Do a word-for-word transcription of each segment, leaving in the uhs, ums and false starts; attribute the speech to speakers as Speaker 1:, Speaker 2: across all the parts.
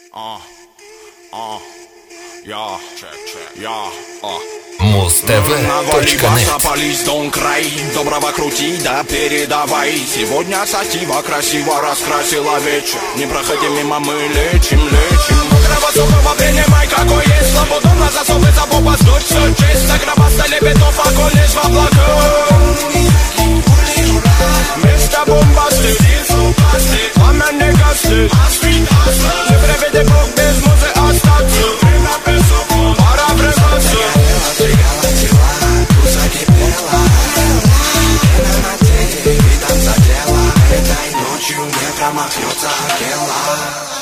Speaker 1: Uh, uh, я, я,
Speaker 2: Муз ТВ точка нет.
Speaker 1: Полис, дом, край, доброго крути, да передавай. Сегодня сатива красиво раскрасила вечер. Не проходи мимо, мы лечим, лечим. Мудрого сухого принимай, какой есть. Свободу на засовы, забоба, сдуть все честь. Заграба столе битов, огонь лишь в облаках. Место бомба стыд, пламя не гаснет. Не приведи Бог без музы остаться. Пора врываться. Промахнется Акела.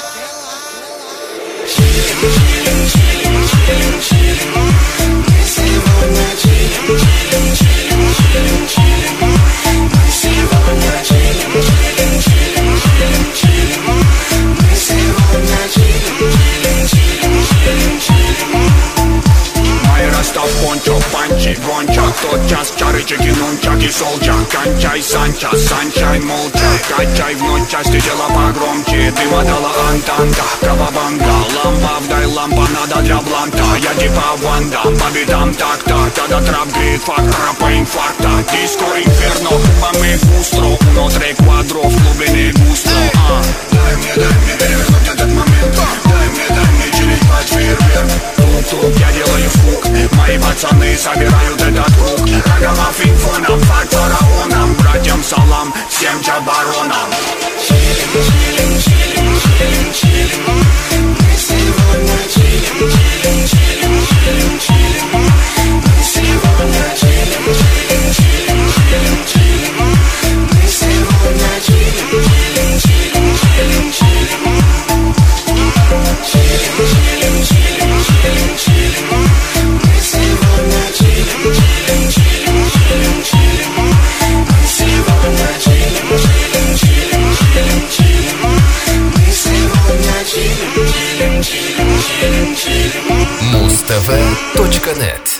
Speaker 1: Чилим, чилим, чилим, чилим, чилим. Мы сегодня чилим, чилим, чилим, чилим, чилим. Мы сегодня чилим, чилим, чилим, чилим, чилим. Мы сегодня чилим, чилим, чилим, чилим, чилим. Май Ростов, пончо, панчи, гонча. Тот час чарычки, нунчаки, солча. Кончай, санча, санчай, молча. Качай в ночь части дела погромче. Ты мотала антанта, кавабанга. Лампа, вдай лампа, надо для бланта. Я типа Ванда, по битам так-то. Тогда трап грит, фактора по инфаркта. Диско, инферно, кубами густро. Уно, три квадро, в глубине густо. а. Дай мне, дай мне перевернуть этот момент. Дай мне, дай мне чилить под фейерверк. Тук-тук, я делаю фук. Мои пацаны собирают этот круг. Рогомов, инфоном, факт фараоном. Братьям салам, всем чабаронам. Чилим, чилим, чилим, чилим, чилим. Мы сегодня чилим, чилим, чилим, чилим, чилим. Мы сегодня чилим, чилим, чилим, чилим, чилим. Мы сегодня чилим, чилим, чилим, чилим, чилим. Чилим, чилим, чилим, чилим, чилим. Мы сегодня чилим, чилим, чилим, чилим, чилим. Мы сегодня чилим, чилим, чилим, чилим, чилим. Мы сегодня чилим, чилим, чилим, чилим, чилим.
Speaker 2: Муз ТВ точка нет.